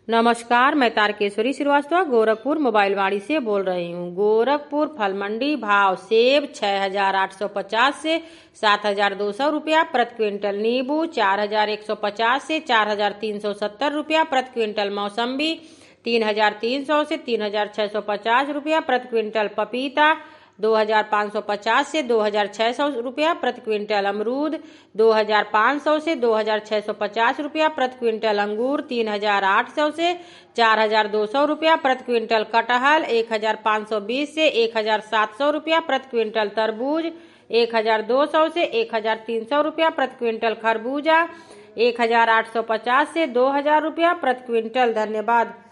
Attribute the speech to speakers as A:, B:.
A: नमस्कार, मैं तारकेश्वरी श्रीवास्तव गोरखपुर मोबाइल वाड़ी से बोल रही हूँ। गोरखपुर फल मंडी भाव सेब 6,850 से 7,200 रुपया प्रति क्विंटल, नींबू 4,150 से 4,370 रुपया प्रति क्विंटल, मौसम्बी 3,300 से 3,650 रुपया प्रति क्विंटल, पपीता 2,550 से 2,600 रुपया प्रति क्विंटल, अमरूद 2,500 से 2,650 रुपया प्रति क्विंटल, अंगूर 3,800 से 4,200 रुपया प्रति क्विंटल, कटहल 1,520 से 1,700 रुपया प्रति क्विंटल, तरबूज 1,200 से 1,300 रुपया प्रति क्विंटल, खरबूजा 1,850 से 2,000 रुपया प्रति क्विंटल। धन्यवाद।